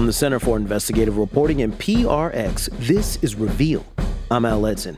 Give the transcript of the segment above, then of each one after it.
From the Center for Investigative Reporting and PRX, this is Reveal. I'm Al Letson.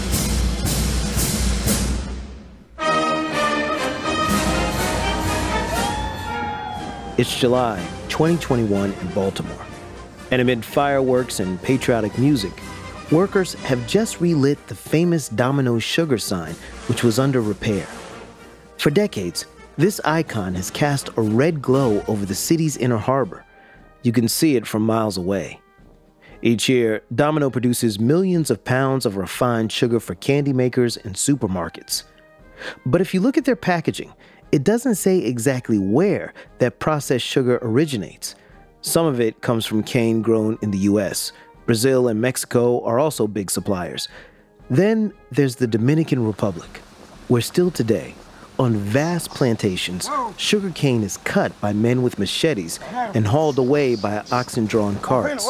It's July 2021 in Baltimore. And amid fireworks and patriotic music, workers have just relit the famous Domino's sugar sign, which was under repair. For decades, this icon has cast a red glow over the city's inner harbor. You can see it from miles away. Each year, Domino produces millions of pounds of refined sugar for candy makers and supermarkets. But if you look at their packaging, it doesn't say exactly where that processed sugar originates. Some of it comes from cane grown in the U.S. Brazil and Mexico are also big suppliers. Then there's the Dominican Republic, where still today, on vast plantations, sugar cane is cut by men with machetes and hauled away by oxen-drawn carts.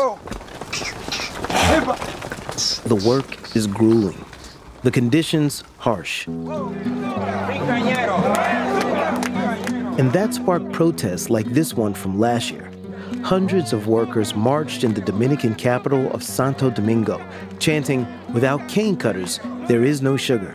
The work is grueling. The conditions harsh. And that sparked protests like this one from last year. Hundreds of workers marched in the Dominican capital of Santo Domingo, chanting, "Without cane cutters, there is no sugar."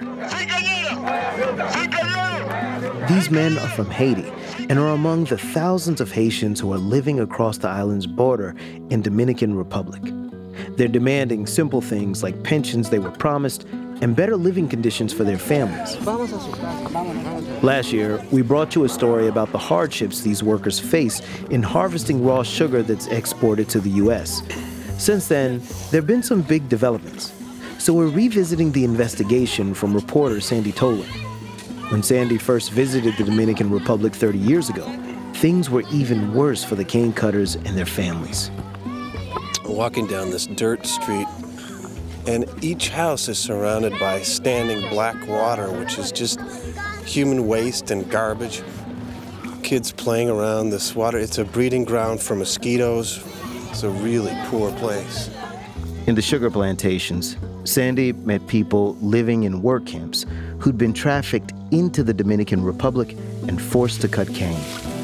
These men are from Haiti and are among the thousands of Haitians who are living across the island's border in Dominican Republic. They're demanding simple things like pensions they were promised and better living conditions for their families. Last year, we brought you a story about the hardships these workers face in harvesting raw sugar that's exported to the U.S. Since then, there have been some big developments. So we're revisiting the investigation from reporter Sandy Tolan. When Sandy first visited the Dominican Republic 30 years ago, things were even worse for the cane cutters and their families. Walking down this dirt street, and each house is surrounded by standing black water, which is just human waste and garbage. Kids playing around this water. It's a breeding ground for mosquitoes. It's a really poor place. In the sugar plantations, Sandy met people living in work camps who'd been trafficked into the Dominican Republic and forced to cut cane.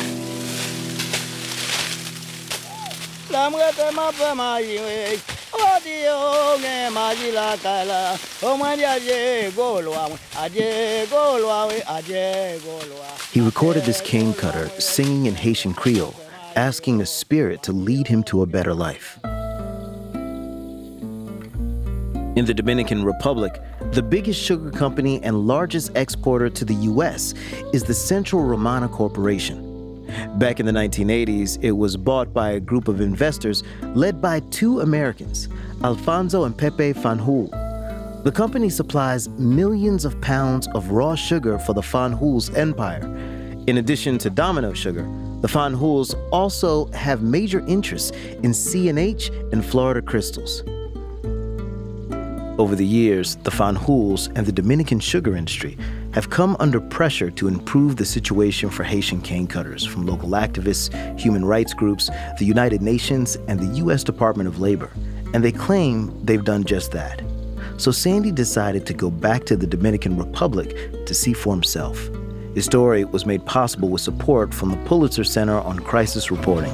He recorded this cane cutter singing in Haitian Creole, asking a spirit to lead him to a better life. In the Dominican Republic, the biggest sugar company and largest exporter to the U.S. is the Central Romana Corporation. Back in the 1980s, it was bought by a group of investors led by two Americans, Alfonso and Pepe Fanjul. The company supplies millions of pounds of raw sugar for the Fanjul's empire. In addition to Domino sugar, the Fanjuls also have major interests in C&H and Florida Crystals. Over the years, the Fanjuls and the Dominican sugar industry have come under pressure to improve the situation for Haitian cane cutters from local activists, human rights groups, the United Nations, and the U.S. Department of Labor. And they claim they've done just that. So Sandy decided to go back to the Dominican Republic to see for himself. His story was made possible with support from the Pulitzer Center on Crisis Reporting.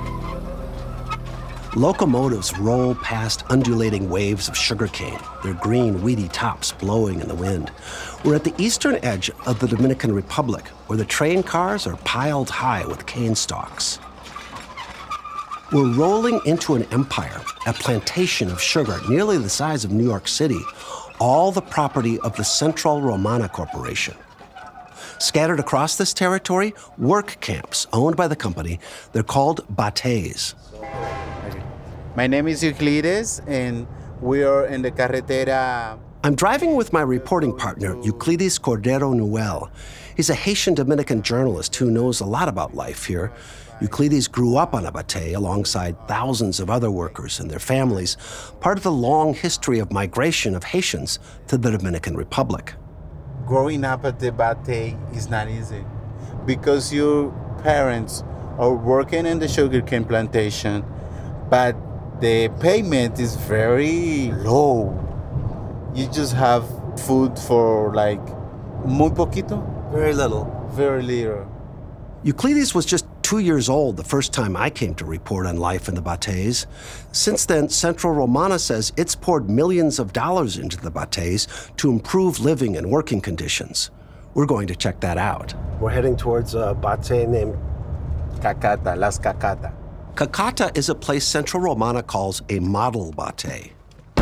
Locomotives roll past undulating waves of sugarcane, their green, weedy tops blowing in the wind. We're at the eastern edge of the Dominican Republic, where the train cars are piled high with cane stalks. We're rolling into an empire, a plantation of sugar nearly the size of New York City, all the property of the Central Romana Corporation. Scattered across this territory, work camps owned by the company. They're called bates. My name is Euclides, and we are in the carretera. I'm driving with my reporting partner, Euclides Cordero Nuel. He's a Haitian-Dominican journalist who knows a lot about life here. Euclides grew up on a batey alongside thousands of other workers and their families, part of the long history of migration of Haitians to the Dominican Republic. Growing up at the batey is not easy because your parents are working in the sugarcane plantation, but the payment is very low. You just have food for like muy poquito. Very little. Very little. Euclides was just 2 years old the first time I came to report on life in the Bates. Since then, Central Romana says it's poured millions of dollars into the Bates to improve living and working conditions. We're going to check that out. We're heading towards a Bate named Cacata, Las Cacata. Cacata is a place Central Romana calls a model Bate.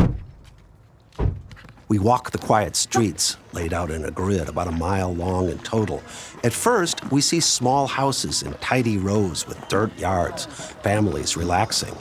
We walk the quiet streets, laid out in a grid about a mile long in total. At first, we see small houses in tidy rows with dirt yards, families relaxing.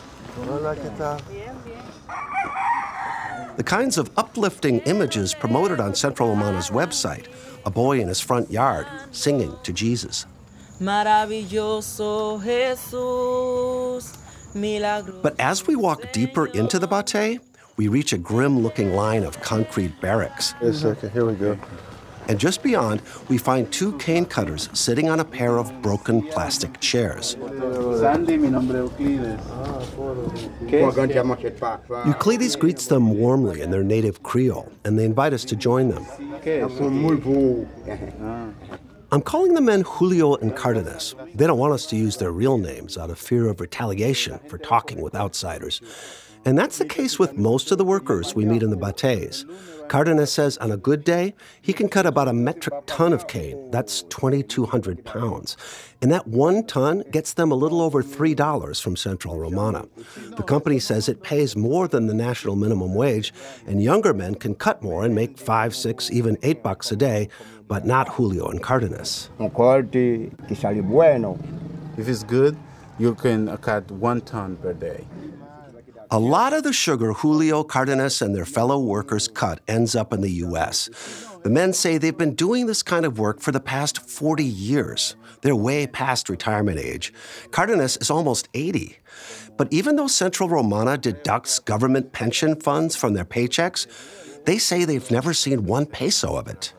The kinds of uplifting images promoted on Central Romana's website, a boy in his front yard singing to Jesus. Maravilloso Jesús, milagro. But as we walk deeper into the Bate, we reach a grim-looking line of concrete barracks. Wait a second, here we go. And just beyond, we find two cane cutters sitting on a pair of broken plastic chairs. Sandy, mi nombre es Euclides. Euclides greets them warmly in their native Creole, and they invite us to join them. I'm calling the men Julio and Cardenas. They don't want us to use their real names out of fear of retaliation for talking with outsiders. And that's the case with most of the workers we meet in the Bates. Cardenas says on a good day, he can cut about a metric ton of cane. That's 2,200 pounds. And that 1 ton gets them a little over $3 from Central Romana. The company says it pays more than the national minimum wage, and younger men can cut more and make $5, $6, even $8 a day, but not Julio and Cardenas. If it's good, you can cut 1 ton per day. A lot of the sugar Julio, Cardenas, and their fellow workers cut ends up in the U.S. The men say they've been doing this kind of work for the past 40 years. They're way past retirement age. Cardenas is almost 80. But even though Central Romana deducts government pension funds from their paychecks, they say they've never seen 1 peso of it.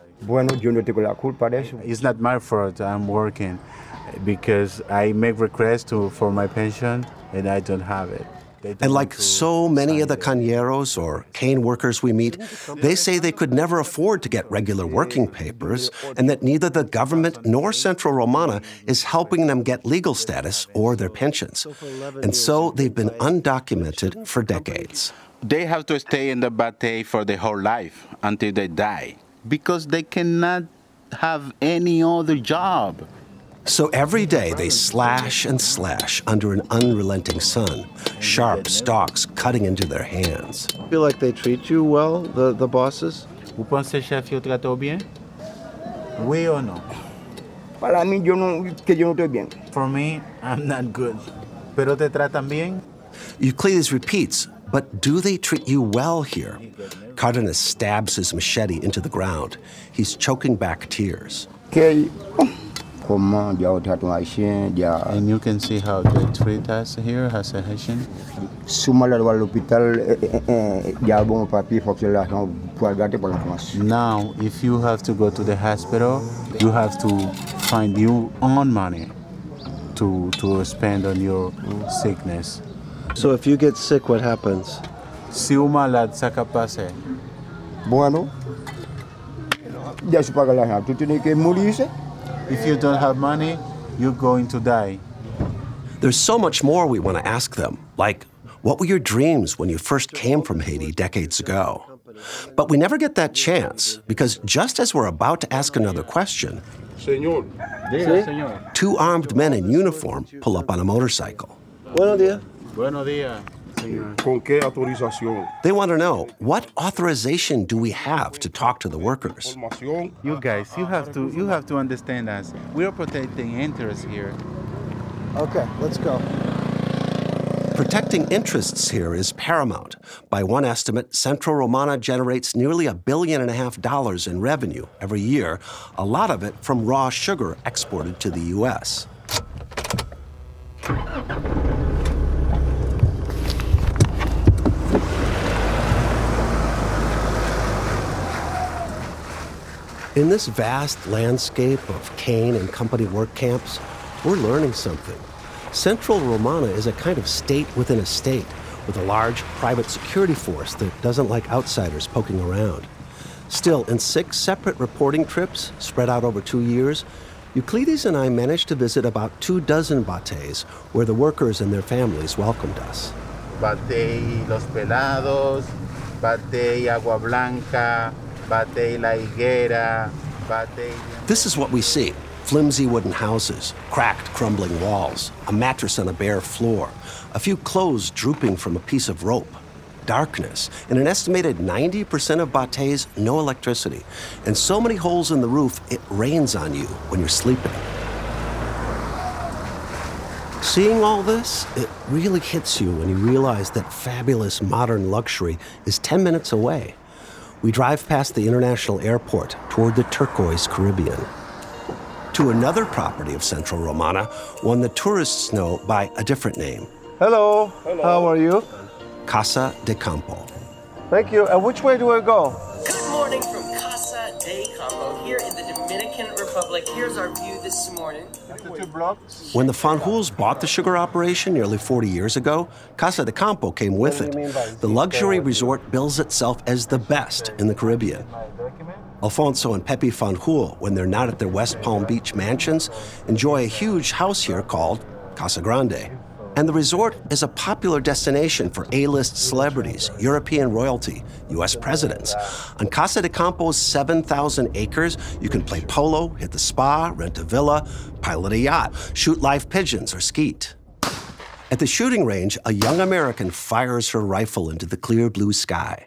It's not my fault I'm working because I make requests for my pension and I don't have it. And like so many of the cañeros or cane workers we meet, they say they could never afford to get regular working papers and that neither the government nor Central Romana is helping them get legal status or their pensions. And so they've been undocumented for decades. They have to stay in the Bate for their whole life until they die because they cannot have any other job. So every day they slash and slash under an unrelenting sun, sharp stalks cutting into their hands. Feel like they treat you well, the bosses? ¿Vous pensez, chef, yo trato bien? Oui or no? Para mí, yo no estoy bien. For me, I'm not good. ¿Pero te tratan bien? Euclides repeats, but do they treat you well here? Cardenas stabs his machete into the ground. He's choking back tears. And you can see how they treat us here as a Haitian. Now, if you have to go to the hospital, you have to find your own money to spend on your sickness. So if you get sick, what happens? Si un malade, ça que passe. Bueno, ya se paga la gente. Tú tienes que morirse. If you don't have money, you're going to die. There's so much more we want to ask them, like, what were your dreams when you first came from Haiti decades ago? But we never get that chance, because just as we're about to ask another question, Señor. ¿Sí? 2 armed men in uniform pull up on a motorcycle. Buenos días. Buenos días. ¿Con qué autorización? They want to know, what authorization do we have to talk to the workers? You guys, you have to understand us. We are protecting interests here. Okay, let's go. Protecting interests here is paramount. By one estimate, Central Romana generates nearly $1.5 billion in revenue every year, a lot of it from raw sugar exported to the U.S. In this vast landscape of cane and company work camps, we're learning something. Central Romana is a kind of state within a state, with a large private security force that doesn't like outsiders poking around. Still, in 6 separate reporting trips spread out over 2 years, Euclides and I managed to visit about 24 bateys where the workers and their families welcomed us. Batey Los Pelados, Batey Agua Blanca, Batey La Higuera, Batey... This is what we see. Flimsy wooden houses, cracked, crumbling walls, a mattress on a bare floor, a few clothes drooping from a piece of rope, darkness, and an estimated 90% of bateys, no electricity, and so many holes in the roof it rains on you when you're sleeping. Seeing all this, it really hits you when you realize that fabulous modern luxury is 10 minutes away. We drive past the international airport toward the turquoise Caribbean. To another property of Central Romana, one the tourists know by a different name. Hello. How are you? Casa de Campo. Thank you. And which way do I go? Good morning from Casa de Campo here in the Dominican Republic. Here's our view this morning. After 2 blocks. When the Fanjuls bought the sugar operation nearly 40 years ago, Casa de Campo came with it. The luxury resort bills itself as the best in the Caribbean. Alfonso and Pepe Fanjul, when they're not at their West Palm Beach mansions, enjoy a huge house here called Casa Grande. And the resort is a popular destination for A-list celebrities, European royalty, U.S. presidents. On Casa de Campo's 7,000 acres, you can play polo, hit the spa, rent a villa, pilot a yacht, shoot live pigeons, or skeet. At the shooting range, a young American fires her rifle into the clear blue sky.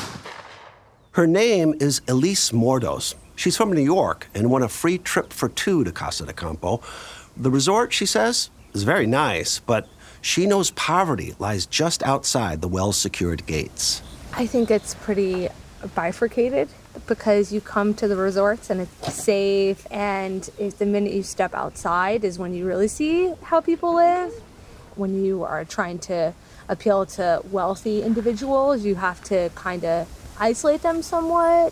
Her name is Elise Mordos. She's from New York and won a free trip for 2 to Casa de Campo. The resort, she says, is very nice, but she knows poverty lies just outside the well-secured gates. I think it's pretty bifurcated because you come to the resorts and it's safe, and the minute you step outside is when you really see how people live. When you are trying to appeal to wealthy individuals, you have to kind of isolate them somewhat.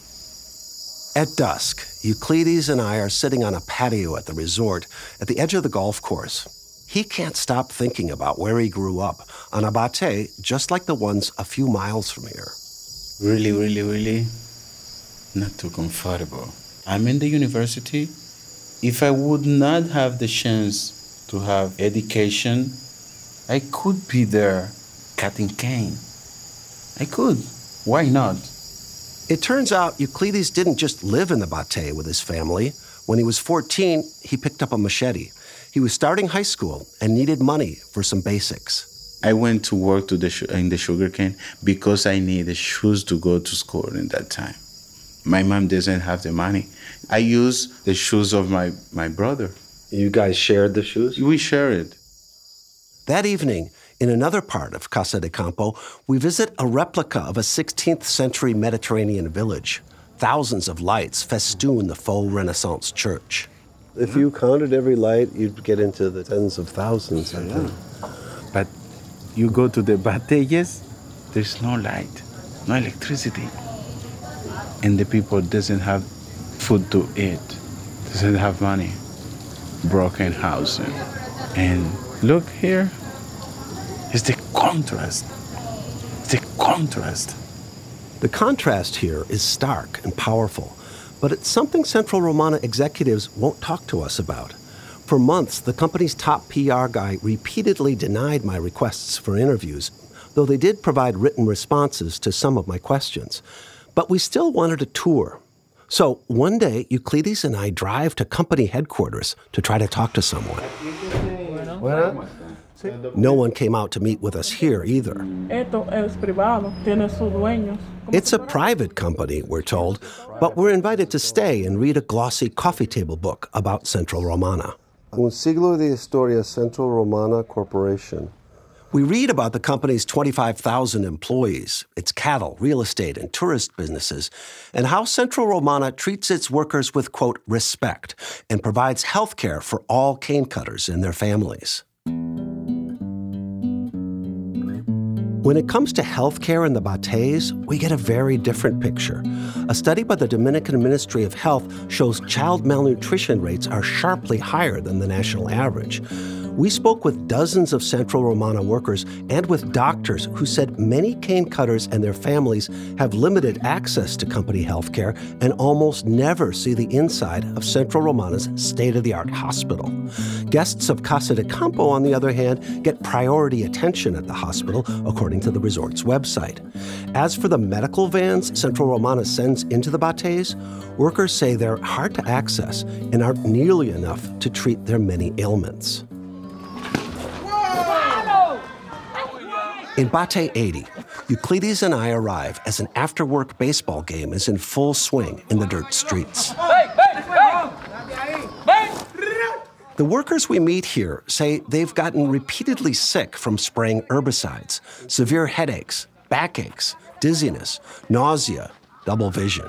At dusk, Euclides and I are sitting on a patio at the resort at the edge of the golf course. He can't stop thinking about where he grew up, on a batey just like the ones a few miles from here. Really not too comfortable. I'm in the university. If I would not have the chance to have education, I could be there cutting cane. I could. Why not? It turns out Euclides didn't just live in the batey with his family. When he was 14, he picked up a machete. He was starting high school and needed money for some basics. I went to work in the sugarcane because I needed shoes to go to school in that time. My mom doesn't have the money. I used the shoes of my brother. You guys shared the shoes? We shared. That evening, in another part of Casa de Campo, we visit a replica of a 16th century Mediterranean village. Thousands of lights festoon the faux Renaissance church. If you counted every light, you'd get into the tens of thousands, I think. But you go to the bateyes, there's no light, no electricity. And the people doesn't have food to eat, doesn't have money, broken housing. And look here, it's the contrast. It's the contrast. The contrast here is stark and powerful, but it's something Central Romana executives won't talk to us about. For months, the company's top PR guy repeatedly denied my requests for interviews, though they did provide written responses to some of my questions. But we still wanted a tour. So one day, Euclides and I drive to company headquarters to try to talk to someone. No one came out to meet with us here either. It's a private company, we're told, but we're invited to stay and read a glossy coffee table book about Central Romana. Un siglo de historia, Central Romana Corporation. We read about the company's 25,000 employees, its cattle, real estate, and tourist businesses, and how Central Romana treats its workers with, quote, respect, and provides health care for all cane cutters and their families. When it comes to health care in the bateys, we get a very different picture. A study by the Dominican Ministry of Health shows child malnutrition rates are sharply higher than the national average. We spoke with dozens of Central Romana workers and with doctors who said many cane cutters and their families have limited access to company health care and almost never see the inside of Central Romana's state-of-the-art hospital. Guests of Casa de Campo, on the other hand, get priority attention at the hospital, according to the resort's website. As for the medical vans Central Romana sends into the Bates, workers say they're hard to access and aren't nearly enough to treat their many ailments. In Bate 80, Euclides and I arrive as an after-work baseball game is in full swing in the dirt streets. The workers we meet here say they've gotten repeatedly sick from spraying herbicides, severe headaches, backaches, dizziness, nausea, double vision.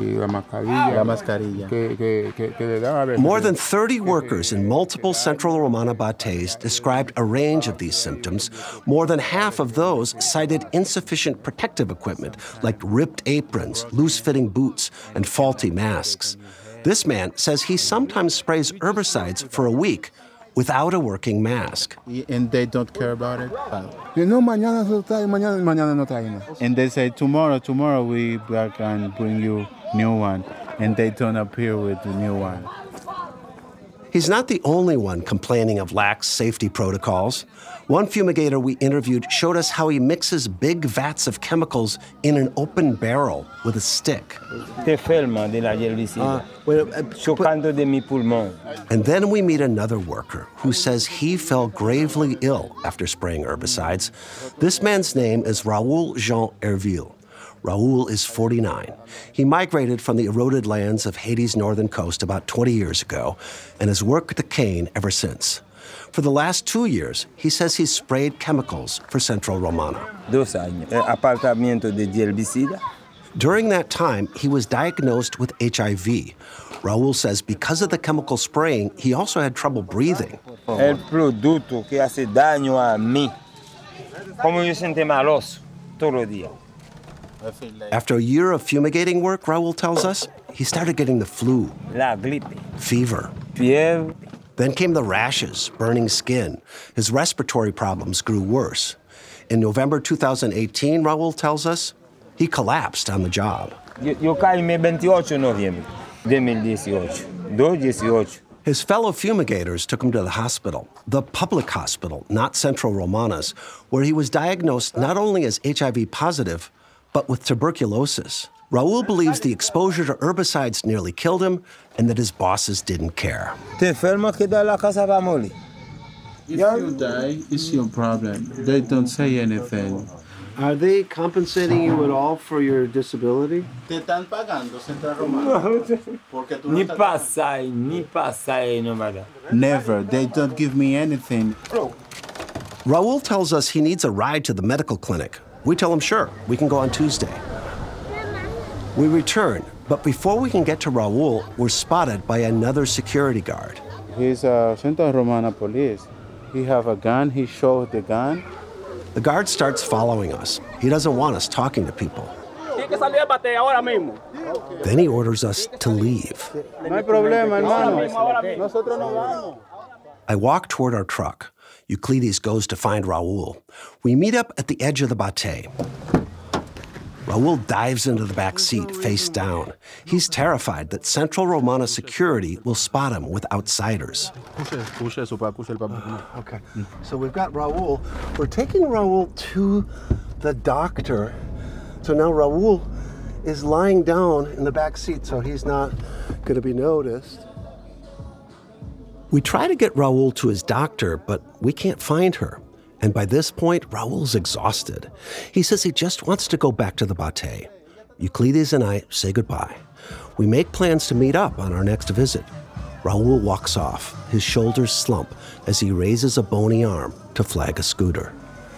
More than 30 workers in multiple Central Romana Bates described a range of these symptoms. More than half of those cited insufficient protective equipment like ripped aprons, loose-fitting boots, and faulty masks. This man says he sometimes sprays herbicides for a week without a working mask. And they don't care about it? No, mañana no traen. And they say, tomorrow we back and bring you new one. And they don't appear with the new one. He's not the only one complaining of lax safety protocols. One fumigator we interviewed showed us how he mixes big vats of chemicals in an open barrel with a stick. Te enferma de la herbicida, chocando de mi pulmón. And then we meet another worker who says he fell gravely ill after spraying herbicides. This man's name is Raoul Jean Herville. Raoul is 49. He migrated from the eroded lands of Haiti's northern coast about 20 years ago and has worked the cane ever since. For the last 2 years, he says he's sprayed chemicals for Central Romana. 2 años. Apartamiento de herbicida. During that time, he was diagnosed with HIV. Raoul says because of the chemical spraying, he also had trouble breathing. El producto que hace daño a mí. Como yo siento maloso todo el día. After a year of fumigating work, Raoul tells us, he started getting the flu, La gripe. fever. Fiebre. Then came the rashes, burning skin. His respiratory problems grew worse. In November 2018, Raoul tells us, he collapsed on the job. Yo caí el 28 de noviembre de 2018. 2/18. His fellow fumigators took him to the hospital, the public hospital, not Central Romana's, where he was diagnosed not only as HIV positive, but with tuberculosis. Raoul believes the exposure to herbicides nearly killed him and that his bosses didn't care. Te enfermo que da la casa va a morir. If you die, it's your problem. They don't say anything. Are they compensating you at all for your disability? Te están pagando, Central Romana. Ni pasai, no matter. Never. They don't give me anything. Raoul tells us he needs a ride to the medical clinic. We tell him, sure, we can go on Tuesday. We return, but before we can get to Raoul, we're spotted by another security guard. He's Central Romana police. He have a gun. He showed the gun. The guard starts following us. He doesn't want us talking to people. Then he orders us to leave. No hay problema, hermano. Nosotros no vamos. I walk toward our truck. Euclides goes to find Raoul. We meet up at the edge of the Bate. Raoul dives into the back seat, face down. He's terrified that Central Romana security will spot him with outsiders. Okay. So we've got Raoul. We're taking Raoul to the doctor. So now Raoul is lying down in the back seat, so he's not going to be noticed. We try to get Raoul to his doctor, but we can't find her. And by this point, Raoul's exhausted. He says he just wants to go back to the Bate. Euclides and I say goodbye. We make plans to meet up on our next visit. Raoul walks off. His shoulders slump as he raises a bony arm to flag a scooter.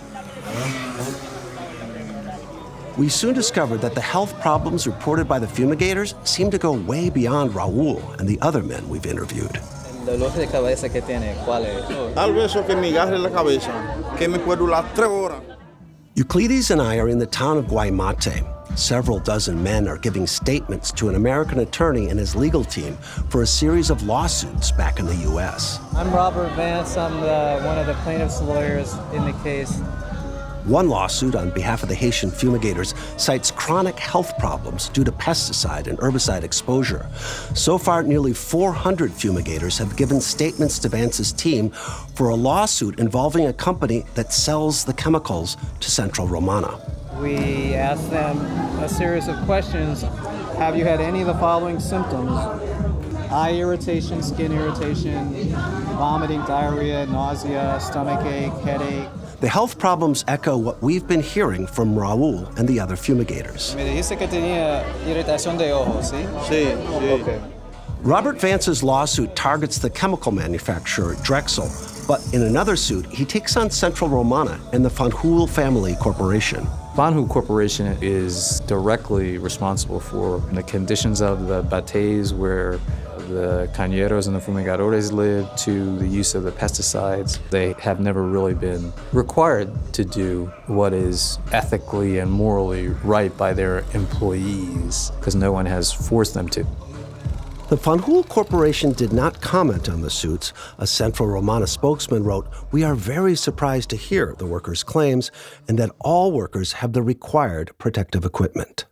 We soon discovered that the health problems reported by the fumigators seem to go way beyond Raoul and the other men we've interviewed. dolor de cabeza que tiene, ¿cuál es? Tal vez eso que me agarre la cabeza, que me puedo durar 3 horas. Euclides and I are in the town of Guaymate. Several dozen men are giving statements to an American attorney and his legal team for a series of lawsuits back in the U.S. I'm Robert Vance. I'm one of the plaintiff's lawyers in the case. One lawsuit on behalf of the Haitian fumigators cites chronic health problems due to pesticide and herbicide exposure. So far, nearly 400 fumigators have given statements to Vance's team for a lawsuit involving a company that sells the chemicals to Central Romana. We asked them a series of questions. Have you had any of the following symptoms? Eye irritation, skin irritation, vomiting, diarrhea, nausea, stomach ache, headache. The health problems echo what we've been hearing from Raul and the other fumigators. Me dijiste que tenía irritación de ojos, ¿sí? Sí. Okay. Robert Vance's lawsuit targets the chemical manufacturer Drexel, but in another suit, he takes on Central Romana and the Fanjul Family Corporation. Fanjul Corporation is directly responsible for the conditions of the bateys where the cañeros and the fumigadores live, to the use of the pesticides. They have never really been required to do what is ethically and morally right by their employees, because no one has forced them to. The Fanjul Corporation did not comment on the suits. A Central Romana spokesman wrote, "We are very surprised to hear the workers' claims and that all workers have the required protective equipment."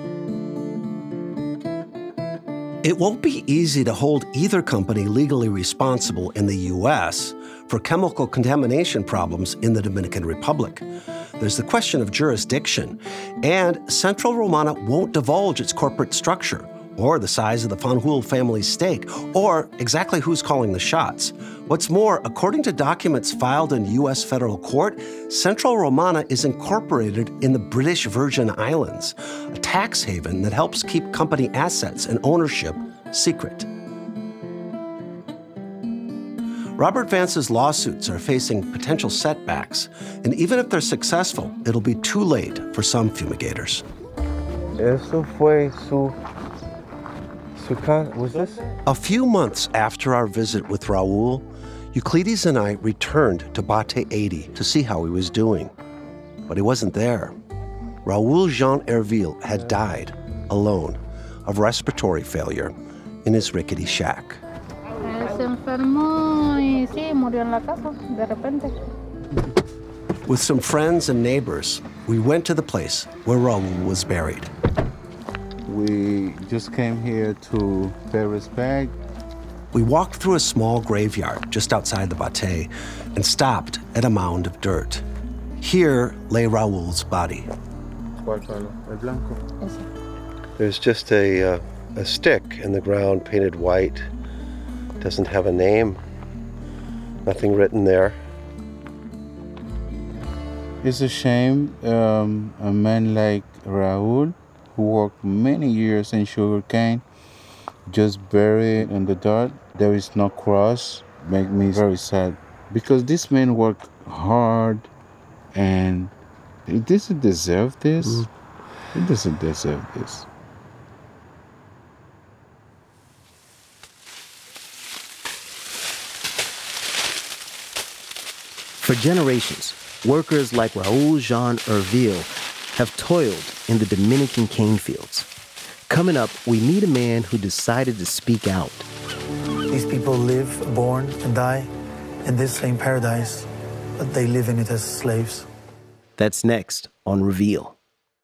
It won't be easy to hold either company legally responsible in the U.S. for chemical contamination problems in the Dominican Republic. There's the question of jurisdiction, and Central Romana won't divulge its corporate structure, or the size of the Fanjul family's stake, or exactly who's calling the shots. What's more, according to documents filed in U.S. federal court, Central Romana is incorporated in the British Virgin Islands, a tax haven that helps keep company assets and ownership secret. Robert Vance's lawsuits are facing potential setbacks, and even if they're successful, it'll be too late for some fumigators. Eso fue was this? A few months after our visit with Raul, Euclides and I returned to Bate 80 to see how he was doing. But he wasn't there. Raul Jean Herville had died, alone, of respiratory failure in his rickety shack. With some friends and neighbors, we went to the place where Raul was buried. We just came here to pay respect. We walked through a small graveyard just outside the Bate and stopped at a mound of dirt. Here lay Raul's body. There's just a stick in the ground painted white. Doesn't have a name. Nothing written there. It's a shame a man like Raul, who worked many years in sugarcane, just buried in the dirt. There is no cross. Make me very sad, because this man worked hard, and he doesn't deserve this. He doesn't deserve this. For generations, workers like Raul Jean Herville have toiled in the Dominican cane fields. Coming up, we meet a man who decided to speak out. These people live, born, and die in this same paradise, but they live in it as slaves. That's next on Reveal.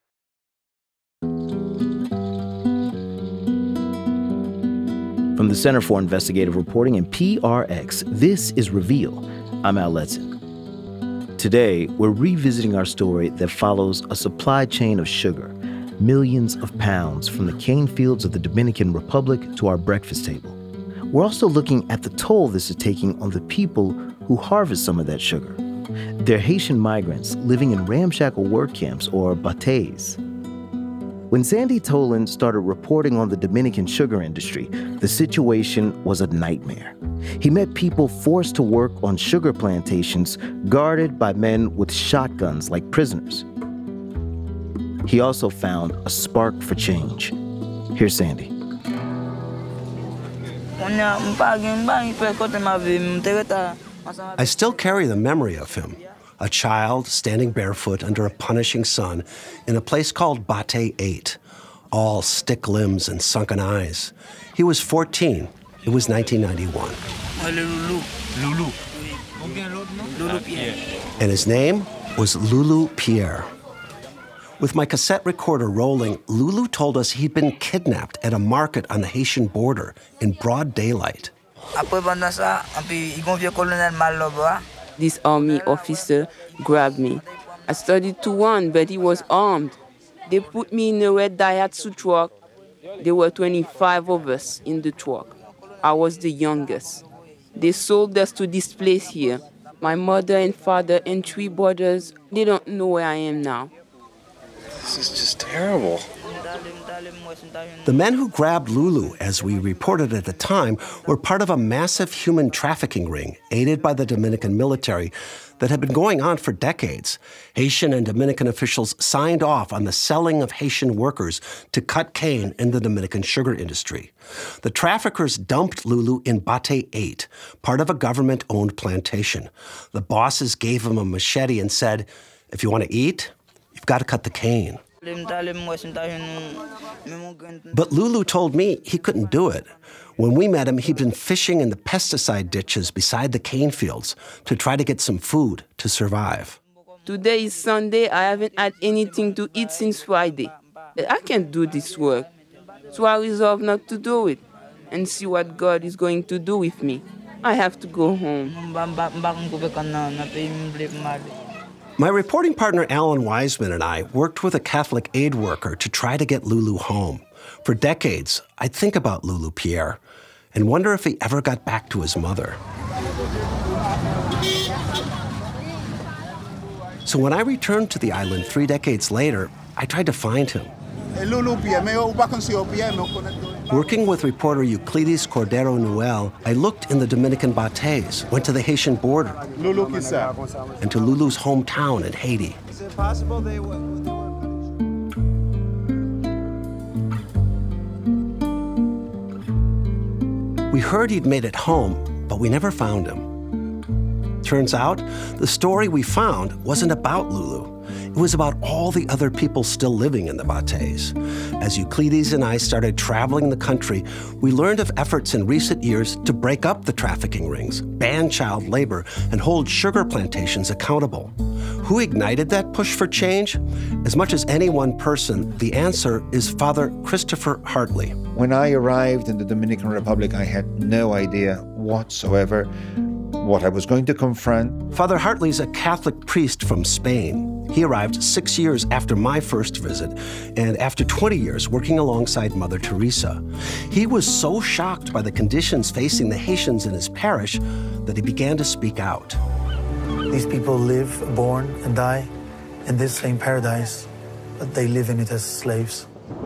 From the Center for Investigative Reporting and PRX, this is Reveal. I'm Al Letson. Today, we're revisiting our story that follows a supply chain of sugar, millions of pounds from the cane fields of the Dominican Republic to our breakfast table. We're also looking at the toll this is taking on the people who harvest some of that sugar. They're Haitian migrants living in ramshackle work camps, or bateys. When Sandy Tolan started reporting on the Dominican sugar industry, the situation was a nightmare. He met people forced to work on sugar plantations guarded by men with shotguns like prisoners. He also found a spark for change. Here's Sandy. I still carry the memory of him, a child standing barefoot under a punishing sun in a place called Batey 8, all stick limbs and sunken eyes. He was 14. It was 1991. Lulu Pierre. And his name was Lulu Pierre. With my cassette recorder rolling, Lulu told us he'd been kidnapped at a market on the Haitian border in broad daylight. This army officer grabbed me. I started to run, but he was armed. They put me in a red Daihatsu truck. There were 25 of us in the truck. I was the youngest. They sold us to this place here. My mother and father and 3 brothers, they don't know where I am now. This is just terrible. The men who grabbed Lulu, as we reported at the time, were part of a massive human trafficking ring aided by the Dominican military that had been going on for decades. Haitian and Dominican officials signed off on the selling of Haitian workers to cut cane in the Dominican sugar industry. The traffickers dumped Lulu in Batey 8, part of a government-owned plantation. The bosses gave him a machete and said, "If you want to eat, you've got to cut the cane." But Lulu told me he couldn't do it. When we met him, he'd been fishing in the pesticide ditches beside the cane fields to try to get some food to survive. Today is Sunday. I haven't had anything to eat since Friday. I can't do this work. So I resolved not to do it and see what God is going to do with me. I have to go home. My reporting partner Alan Wiseman and I worked with a Catholic aid worker to try to get Lulu home. For decades, I'd think about Lulu Pierre and wonder if he ever got back to his mother. So when I returned to the island 3 decades later, I tried to find him. Working with reporter Euclides Cordero Nuel, I looked in the Dominican Bateys, went to the Haitian border, and to Lulu's hometown in Haiti. Is it possible they would? We heard he'd made it home, but we never found him. Turns out, the story we found wasn't about Lulu. It was about all the other people still living in the Bateys. As Euclides and I started traveling the country, we learned of efforts in recent years to break up the trafficking rings, ban child labor, and hold sugar plantations accountable. Who ignited that push for change? As much as any one person, the answer is Father Christopher Hartley. When I arrived in the Dominican Republic, I had no idea whatsoever what I was going to confront. Father Hartley's a Catholic priest from Spain. He arrived 6 years after my first visit, and after 20 years working alongside Mother Teresa. He was so shocked by the conditions facing the Haitians in his parish that he began to speak out. These people live, born, and die in this same paradise, but they live in it as slaves.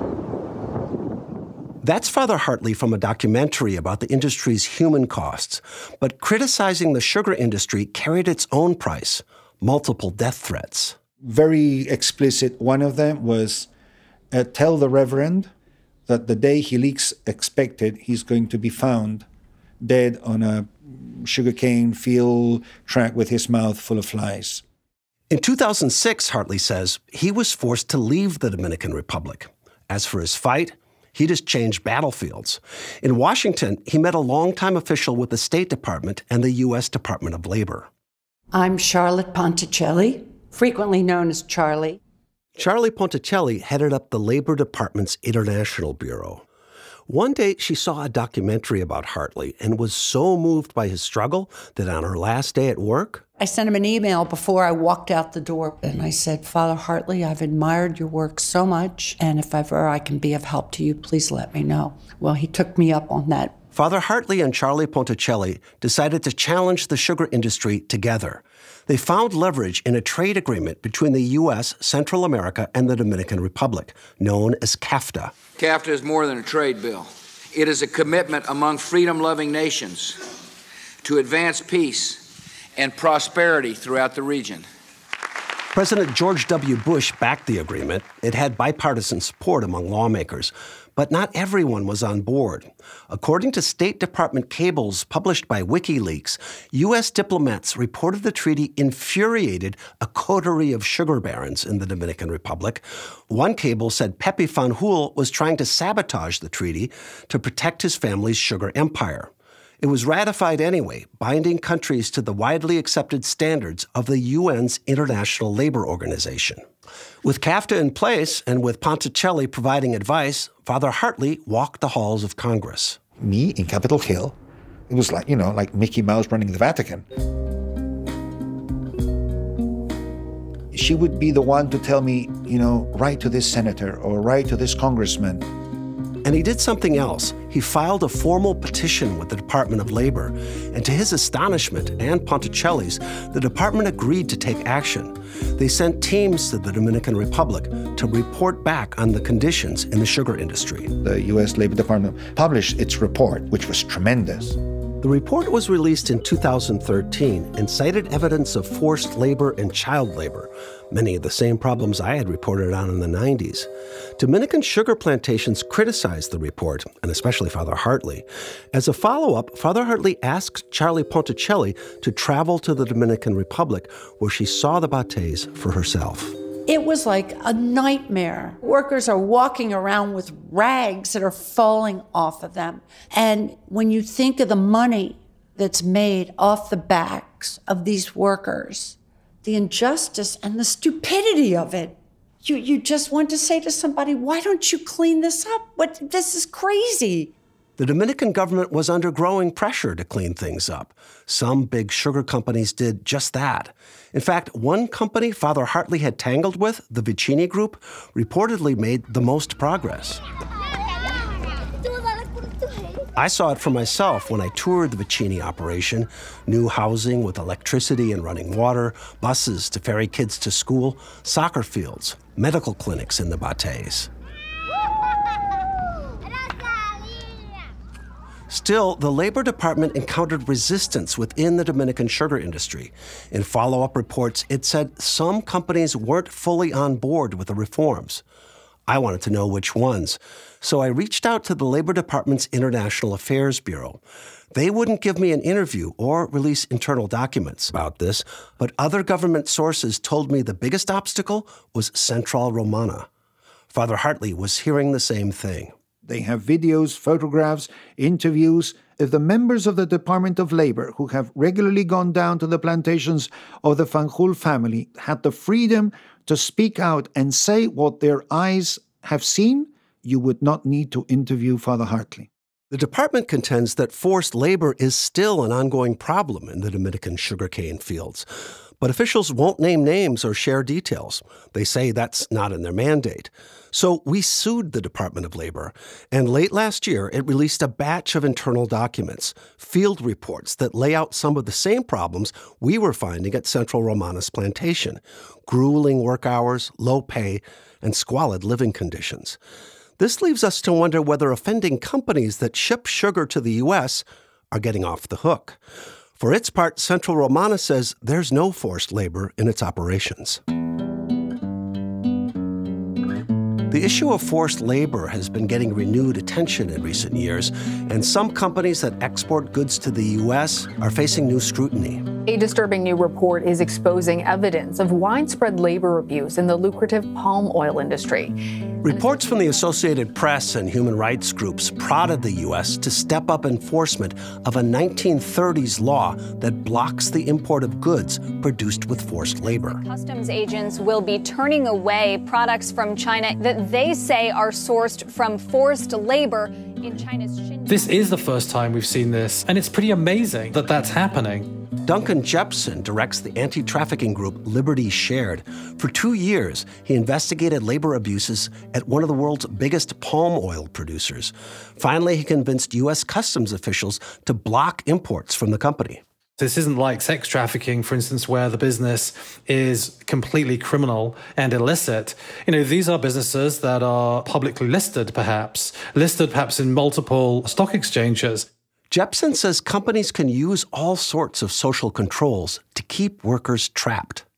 That's Father Hartley from a documentary about the industry's human costs. But criticizing the sugar industry carried its own price, multiple death threats. Very explicit. One of them was, tell the Reverend that the day he least expected, he's going to be found dead on a sugarcane field track with his mouth full of flies. In 2006, Hartley says, he was forced to leave the Dominican Republic. As for his fight, he just changed battlefields. In Washington, he met a longtime official with the State Department and the U.S. Department of Labor. I'm Charlotte Ponticelli, frequently known as Charlie. Charlie Ponticelli headed up the Labor Department's International Bureau. One day, she saw a documentary about Hartley and was so moved by his struggle that on her last day at work, I sent him an email before I walked out the door, and I said, Father Hartley, I've admired your work so much, and if ever I can be of help to you, please let me know. Well, he took me up on that. Father Hartley and Charlie Ponticelli decided to challenge the sugar industry together. They found leverage in a trade agreement between the U.S., Central America, and the Dominican Republic, known as CAFTA. CAFTA is more than a trade bill. It is a commitment among freedom-loving nations to advance peace and prosperity throughout the region. President George W. Bush backed the agreement. It had bipartisan support among lawmakers. But not everyone was on board. According to State Department cables published by WikiLeaks, U.S. diplomats reported the treaty infuriated a coterie of sugar barons in the Dominican Republic. One cable said Pepe Fanjul was trying to sabotage the treaty to protect his family's sugar empire. It was ratified anyway, binding countries to the widely accepted standards of the UN's International Labor Organization. With CAFTA in place and with Ponticelli providing advice, Father Hartley walked the halls of Congress. Me in Capitol Hill, it was like, like Mickey Mouse running the Vatican. She would be the one to tell me, write to this senator or write to this congressman. And he did something else. He filed a formal petition with the Department of Labor, and to his astonishment and Ponticelli's, the department agreed to take action. They sent teams to the Dominican Republic to report back on the conditions in the sugar industry. The U.S. Labor Department published its report, which was tremendous. The report was released in 2013 and cited evidence of forced labor and child labor, many of the same problems I had reported on in the 90s. Dominican sugar plantations criticized the report, and especially Father Hartley. As a follow-up, Father Hartley asked Charlie Ponticelli to travel to the Dominican Republic, where she saw the Batés for herself. It was like a nightmare. Workers are walking around with rags that are falling off of them. And when you think of the money that's made off the backs of these workers, the injustice and the stupidity of it, you just want to say to somebody, why don't you clean this up? This is crazy. The Dominican government was under growing pressure to clean things up. Some big sugar companies did just that. In fact, one company Father Hartley had tangled with, the Vicini Group, reportedly made the most progress. I saw it for myself when I toured the Vicini operation. New housing with electricity and running water, buses to ferry kids to school, soccer fields, medical clinics in the Batés. Still, the Labor Department encountered resistance within the Dominican sugar industry. In follow-up reports, it said some companies weren't fully on board with the reforms. I wanted to know which ones, so I reached out to the Labor Department's International Affairs Bureau. They wouldn't give me an interview or release internal documents about this, but other government sources told me the biggest obstacle was Central Romana. Father Hartley was hearing the same thing. They have videos, photographs, interviews of the members of the Department of Labor who have regularly gone down to the plantations of the Fanjul family, had the freedom to speak out and say what their eyes have seen. You would not need to interview Father Hartley. The department contends that forced labor is still an ongoing problem in the Dominican sugarcane fields. But officials won't name names or share details. They say that's not in their mandate. So we sued the Department of Labor, and late last year it released a batch of internal documents, field reports that lay out some of the same problems we were finding at Central Romana's plantation: grueling work hours, low pay, and squalid living conditions. This leaves us to wonder whether offending companies that ship sugar to the U.S. are getting off the hook. For its part, Central Romana says there's no forced labor in its operations. The issue of forced labor has been getting renewed attention in recent years, and some companies that export goods to the U.S. are facing new scrutiny. A disturbing new report is exposing evidence of widespread labor abuse in the lucrative palm oil industry. Reports from the Associated Press and human rights groups prodded the U.S. to step up enforcement of a 1930s law that blocks the import of goods produced with forced labor. Customs agents will be turning away products from China that they say are sourced from forced labor in China's Xinjiang. This is the first time we've seen this, and it's pretty amazing that that's happening. Duncan Jepson directs the anti-trafficking group Liberty Shared. For 2 years, he investigated labor abuses at one of the world's biggest palm oil producers. Finally, he convinced U.S. customs officials to block imports from the company. This isn't like sex trafficking, for instance, where the business is completely criminal and illicit. These are businesses that are publicly listed perhaps in multiple stock exchanges. Jepson says companies can use all sorts of social controls to keep workers trapped.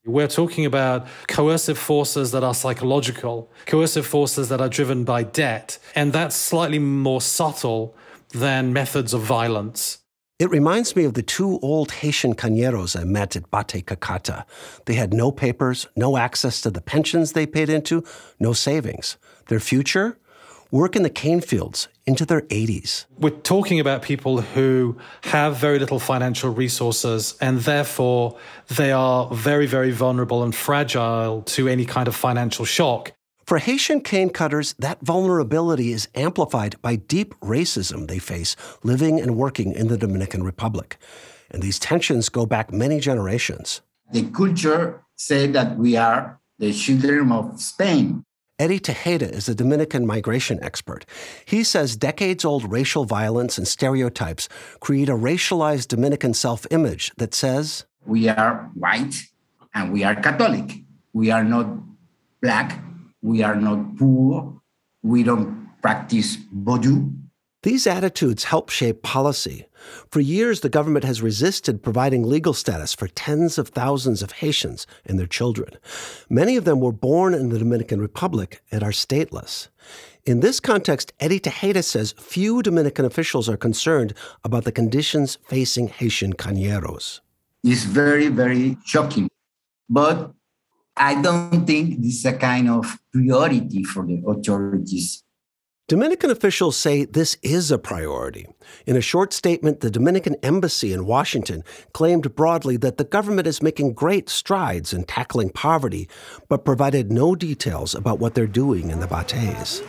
We're talking about coercive forces that are psychological, coercive forces that are driven by debt, and that's slightly more subtle than methods of violence. It reminds me of the two old Haitian cañeros I met at Bate Cacata. They had no papers, no access to the pensions they paid into, no savings. Their future? Work in the cane fields into their 80s. We're talking about people who have very little financial resources, and therefore they are very, very vulnerable and fragile to any kind of financial shock. For Haitian cane cutters, that vulnerability is amplified by deep racism they face living and working in the Dominican Republic. And these tensions go back many generations. The culture said that we are the children of Spain. Eddie Tejeda is a Dominican migration expert. He says decades-old racial violence and stereotypes create a racialized Dominican self-image that says, we are white and we are Catholic. We are not black. We are not poor. We don't practice voodoo. These attitudes help shape policy. For years, the government has resisted providing legal status for tens of thousands of Haitians and their children. Many of them were born in the Dominican Republic and are stateless. In this context, Eddie Tejeda says few Dominican officials are concerned about the conditions facing Haitian cañeros. It's very, very shocking. But I don't think this is a kind of priority for the authorities. Dominican officials say this is a priority. In a short statement, the Dominican embassy in Washington claimed broadly that the government is making great strides in tackling poverty, but provided no details about what they're doing in the Bates.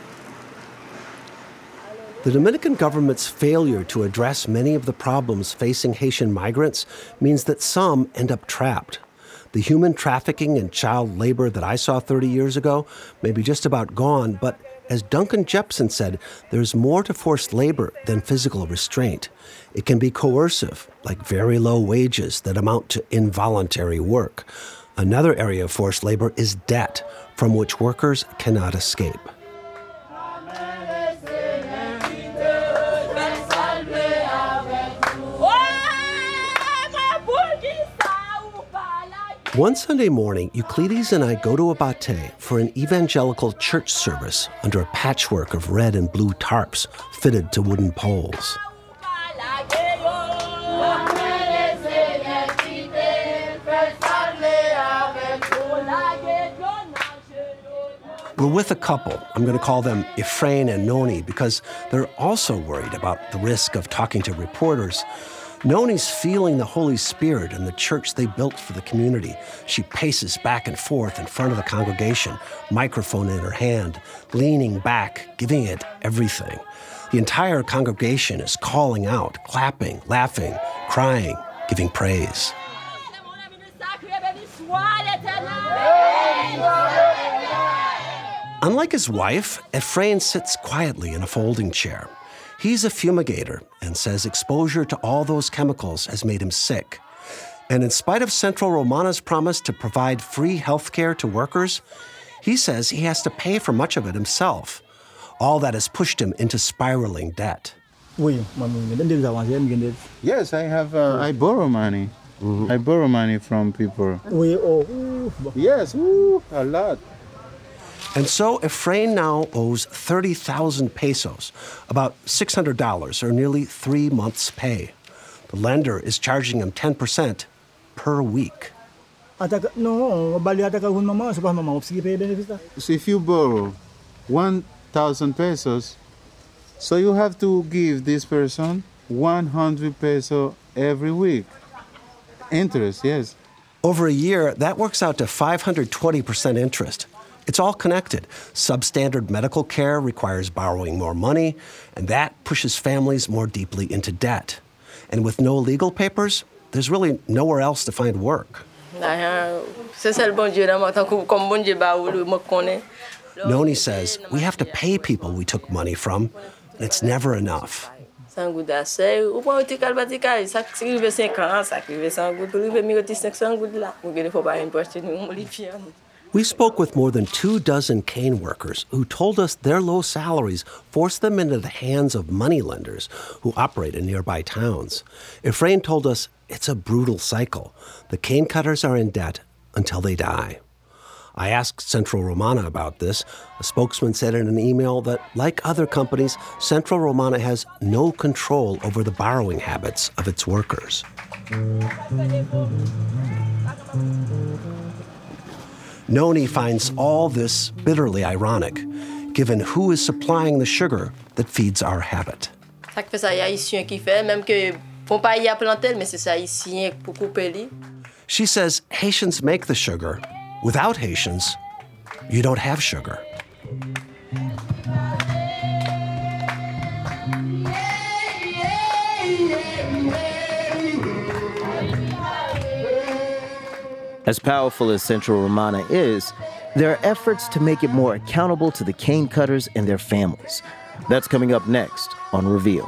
The Dominican government's failure to address many of the problems facing Haitian migrants means that some end up trapped. The human trafficking and child labor that I saw 30 years ago may be just about gone, but as Duncan Jepson said, there's more to forced labor than physical restraint. It can be coercive, like very low wages that amount to involuntary work. Another area of forced labor is debt, from which workers cannot escape. One Sunday morning, Euclides and I go to Abate for an evangelical church service under a patchwork of red and blue tarps fitted to wooden poles. We're with a couple. I'm going to call them Efrain and Noni because they're also worried about the risk of talking to reporters. Noni's feeling the Holy Spirit in the church they built for the community. She paces back and forth in front of the congregation, microphone in her hand, leaning back, giving it everything. The entire congregation is calling out, clapping, laughing, crying, giving praise. Unlike his wife, Efrain sits quietly in a folding chair. He's a fumigator and says exposure to all those chemicals has made him sick. And in spite of Central Romana's promise to provide free health care to workers, he says he has to pay for much of it himself. All that has pushed him into spiraling debt. Yes, I borrow money. I borrow money from people. Yes, a lot. And so Efrain now owes 30,000 pesos, about $600, or nearly 3 months' pay. The lender is charging him 10% per week. So if you borrow 1,000 pesos, so you have to give this person 100 pesos every week. Interest, yes. Over a year, that works out to 520% interest. It's all connected. Substandard medical care requires borrowing more money, and that pushes families more deeply into debt. And with no legal papers, there's really nowhere else to find work. Noni says we have to pay people we took money from, and it's never enough. We spoke with more than 24 cane workers who told us their low salaries forced them into the hands of moneylenders who operate in nearby towns. Efrain told us it's a brutal cycle. The cane cutters are in debt, until they die. I asked Central Romana about this. A spokesman said in an email that, like other companies, Central Romana has no control over the borrowing habits of its workers. Noni finds all this bitterly ironic, given who is supplying the sugar that feeds our habit. Ça fait ça, y a Haïtien qui fait, même que bon pas y a plantel, mais c'est ça Haïtien pour couper li. She says Haitians make the sugar. Without Haitians, you don't have sugar. As powerful as Central Romana is, there are efforts to make it more accountable to the cane cutters and their families. That's coming up next on Reveal.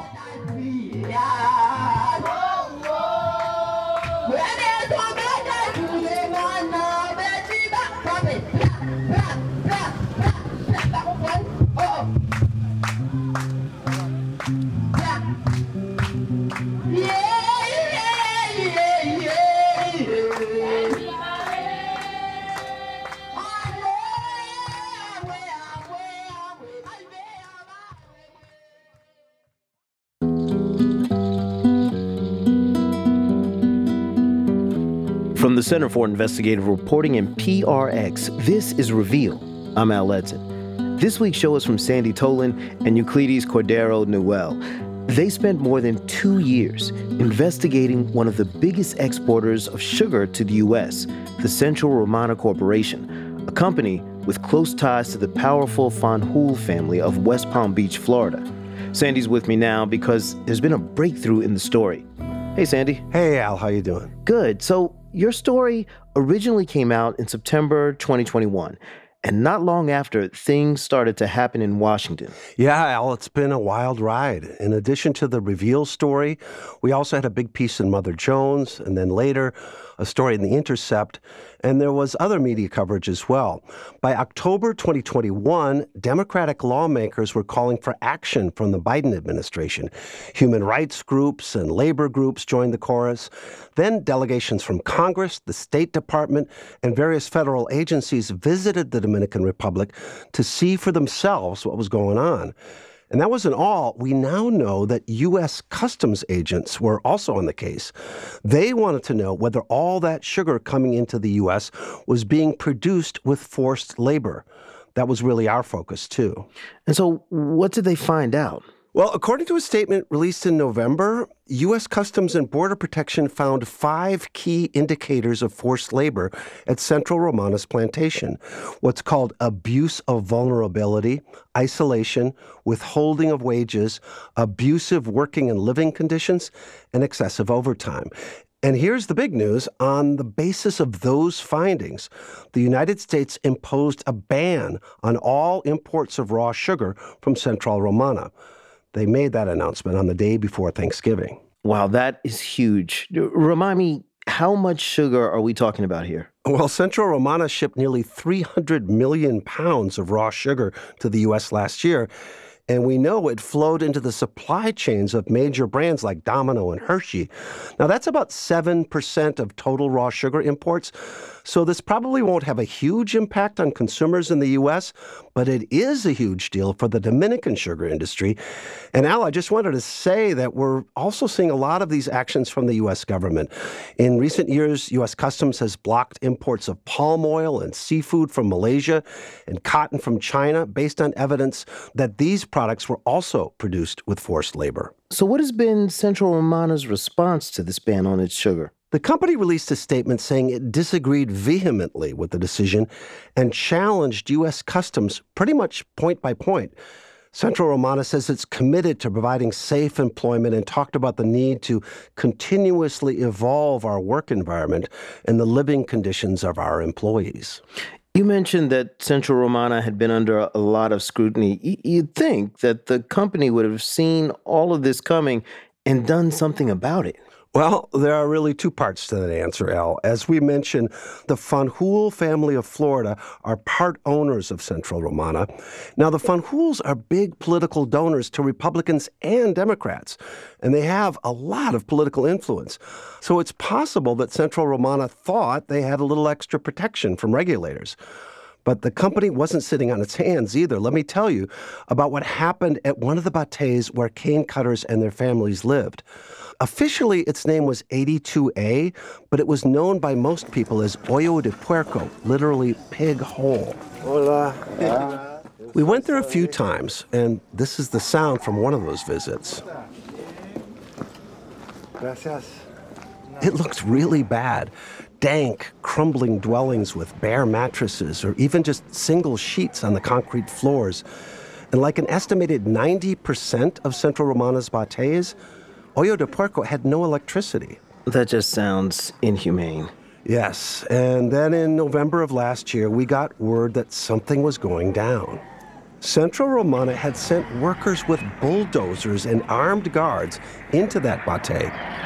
From the Center for Investigative Reporting and PRX, this is Reveal. I'm Al Letson. This week's show is from Sandy Tolan and Euclides Cordero Newell. They spent more than 2 years investigating one of the biggest exporters of sugar to the U.S., the Central Romana Corporation, a company with close ties to the powerful Fanjul family of West Palm Beach, Florida. Sandy's with me now because there's been a breakthrough in the story. Hey, Sandy. Hey, Al. How you doing? Good. So your story originally came out in September 2021, and not long after, things started to happen in Washington. Yeah, Al, it's been a wild ride. In addition to the Reveal story, we also had a big piece in Mother Jones, and then later, a story in The Intercept, and there was other media coverage as well. By October 2021, Democratic lawmakers were calling for action from the Biden administration. Human rights groups and labor groups joined the chorus. Then delegations from Congress, the State Department, and various federal agencies visited the Dominican Republic to see for themselves what was going on. And that wasn't all. We now know that U.S. customs agents were also on the case. They wanted to know whether all that sugar coming into the U.S. was being produced with forced labor. That was really our focus, too. And so what did they find out? Well, according to a statement released in November, U.S. Customs and Border Protection found 5 key indicators of forced labor at Central Romana's plantation. What's called abuse of vulnerability, isolation, withholding of wages, abusive working and living conditions, and excessive overtime. And here's the big news. On the basis of those findings, the United States imposed a ban on all imports of raw sugar from Central Romana. They made that announcement on the day before Thanksgiving. Wow, that is huge. Remind me, how much sugar are we talking about here? Well, Central Romana shipped nearly 300 million pounds of raw sugar to the U.S. last year. And we know it flowed into the supply chains of major brands like Domino and Hershey. Now, that's about 7% of total raw sugar imports. So this probably won't have a huge impact on consumers in the U.S., but it is a huge deal for the Dominican sugar industry. And Al, I just wanted to say that we're also seeing a lot of these actions from the U.S. government. In recent years, U.S. Customs has blocked imports of palm oil and seafood from Malaysia and cotton from China based on evidence that these products were also produced with forced labor. So what has been Central Romana's response to this ban on its sugar? The company released a statement saying it disagreed vehemently with the decision and challenged U.S. Customs pretty much point by point. Central Romana says it's committed to providing safe employment and talked about the need to continuously evolve our work environment and the living conditions of our employees. You mentioned that Central Romana had been under a lot of scrutiny. You'd think that the company would have seen all of this coming and done something about it. Well, there are really two parts to that answer, Al. As we mentioned, the Fanjul family of Florida are part owners of Central Romana. Now, the Fanjuls are big political donors to Republicans and Democrats, and they have a lot of political influence. So it's possible that Central Romana thought they had a little extra protection from regulators. But the company wasn't sitting on its hands either. Let me tell you about what happened at one of the bates where cane cutters and their families lived. Officially, its name was 82A, but it was known by most people as Hoyo de Puerco, literally pig hole. Hola. We went there a few times, and this is the sound from one of those visits. Gracias. It looked really bad. Dank, crumbling dwellings with bare mattresses or even just single sheets on the concrete floors. And like an estimated 90% of Central Romana's bates, Hoyo de Puerco had no electricity. That just sounds inhumane. Yes, and then in November of last year, we got word that something was going down. Central Romana had sent workers with bulldozers and armed guards into that bate.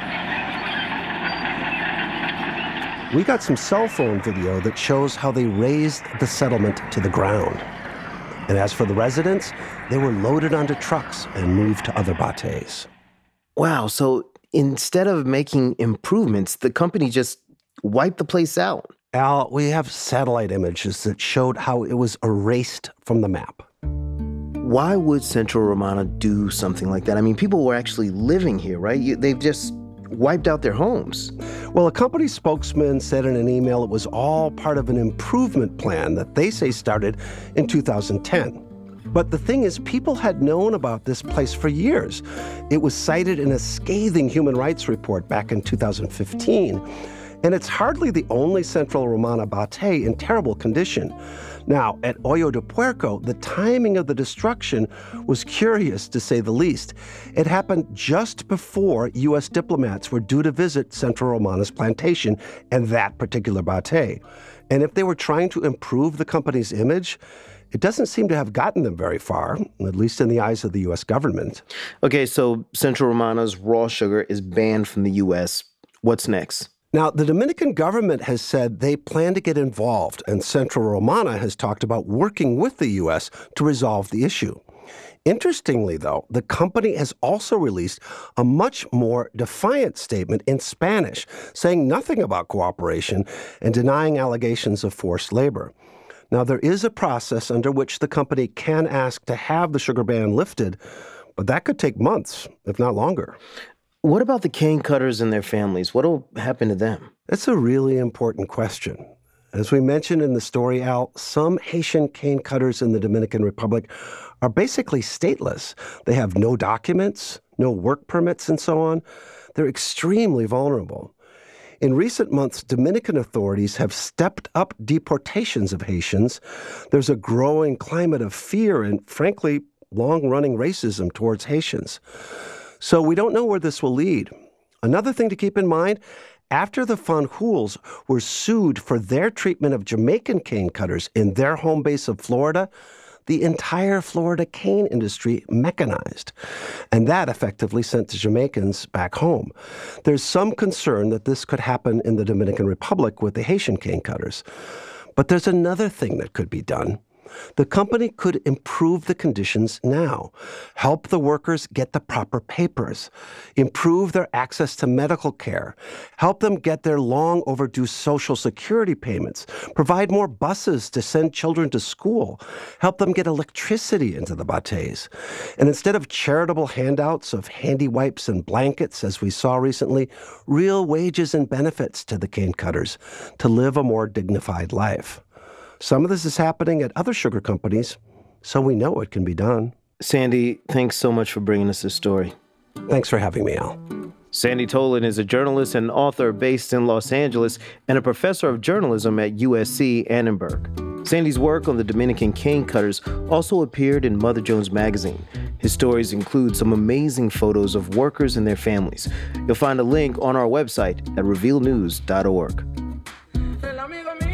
We got some cell phone video that shows how they razed the settlement to the ground. And as for the residents, they were loaded onto trucks and moved to other bates. Wow, so instead of making improvements, the company just wiped the place out. Al, we have satellite images that showed how it was erased from the map. Why would Central Romana do something like that? I mean, people were actually living here, right? They've just wiped out their homes. Well, a company spokesman said in an email it was all part of an improvement plan that they say started in 2010. But the thing is, people had known about this place for years. It was cited in a scathing human rights report back in 2015. And it's hardly the only Central Romana bate in terrible condition. Now, at Hoyo de Puerco, the timing of the destruction was curious, to say the least. It happened just before U.S. diplomats were due to visit Central Romana's plantation and that particular bate. And if they were trying to improve the company's image, it doesn't seem to have gotten them very far, at least in the eyes of the U.S. government. Okay, so Central Romana's raw sugar is banned from the U.S. What's next? Now, the Dominican government has said they plan to get involved, and Central Romana has talked about working with the U.S. to resolve the issue. Interestingly, though, the company has also released a much more defiant statement in Spanish, saying nothing about cooperation and denying allegations of forced labor. Now, there is a process under which the company can ask to have the sugar ban lifted, but that could take months, if not longer. What about the cane cutters and their families? What will happen to them? That's a really important question. As we mentioned in the story, Al, some Haitian cane cutters in the Dominican Republic are basically stateless. They have no documents, no work permits, and so on. They're extremely vulnerable. In recent months, Dominican authorities have stepped up deportations of Haitians. There's a growing climate of fear and, frankly, long-running racism towards Haitians. So we don't know where this will lead. Another thing to keep in mind, after the Fanjuls were sued for their treatment of Jamaican cane cutters in their home base of Florida, the entire Florida cane industry mechanized. And that effectively sent the Jamaicans back home. There's some concern that this could happen in the Dominican Republic with the Haitian cane cutters. But there's another thing that could be done. The company could improve the conditions now, help the workers get the proper papers, improve their access to medical care, help them get their long overdue Social Security payments, provide more buses to send children to school, help them get electricity into the bates. And instead of charitable handouts of handy wipes and blankets, as we saw recently, real wages and benefits to the cane cutters to live a more dignified life. Some of this is happening at other sugar companies, so we know it can be done. Sandy, thanks so much for bringing us this story. Thanks for having me, Al. Sandy Tolan is a journalist and author based in Los Angeles and a professor of journalism at USC Annenberg. Sandy's work on the Dominican cane cutters also appeared in Mother Jones magazine. His stories include some amazing photos of workers and their families. You'll find a link on our website at revealnews.org.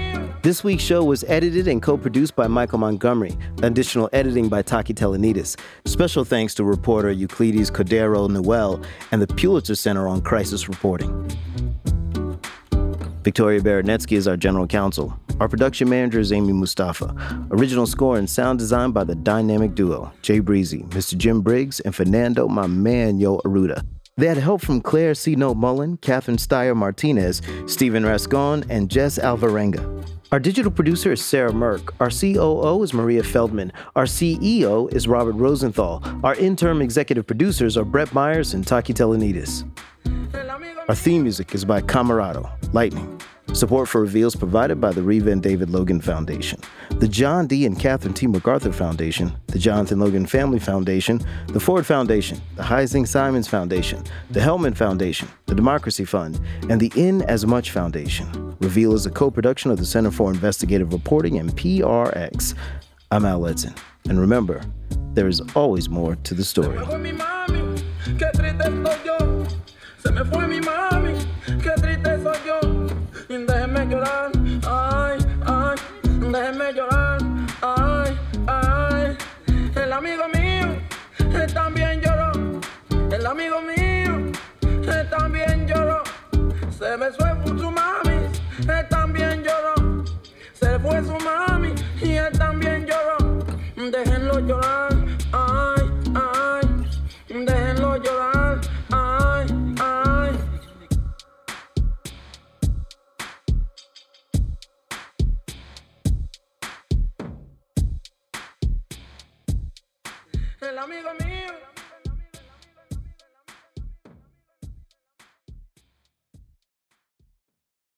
This week's show was edited and co-produced by Michael Montgomery. Additional editing by Taki Telenidis. Special thanks to reporter Euclides Cordero Noel and the Pulitzer Center on Crisis Reporting. Victoria Baranetsky is our general counsel. Our production manager is Amy Mustafa. Original score and sound design by the dynamic duo, Jay Breezy, Mr. Jim Briggs, and Fernando, my man, Yo Aruda. They had help from Claire C. Note Mullen, Catherine Steyer Martinez, Stephen Rascon, and Jess Alvarenga. Our digital producer is Sarah Merck. Our COO is Maria Feldman. Our CEO is Robert Rosenthal. Our interim executive producers are Brett Myers and Taki Telenidis. Our theme music is by Camarado, Lightning. Support for Reveal is provided by the Reva and David Logan Foundation, the John D. and Catherine T. MacArthur Foundation, the Jonathan Logan Family Foundation, the Ford Foundation, the Heising Simons Foundation, the Hellman Foundation, the Democracy Fund, and the In As Much Foundation. Reveal is a co-production of the Center for Investigative Reporting and PRX. I'm Al Letson. And remember, there is always more to the story. Se me fue mi mami, qué triste soy yo. Déjeme llorar, ay, ay, déjeme llorar, ay, ay. El amigo mío también lloró, el amigo mío también lloró. Se me fue su mami, también lloró. Se fue su mami y él también lloró. Déjenlo llorar, ay, ay, déjenlo llorar, ay, ay. El amigo mío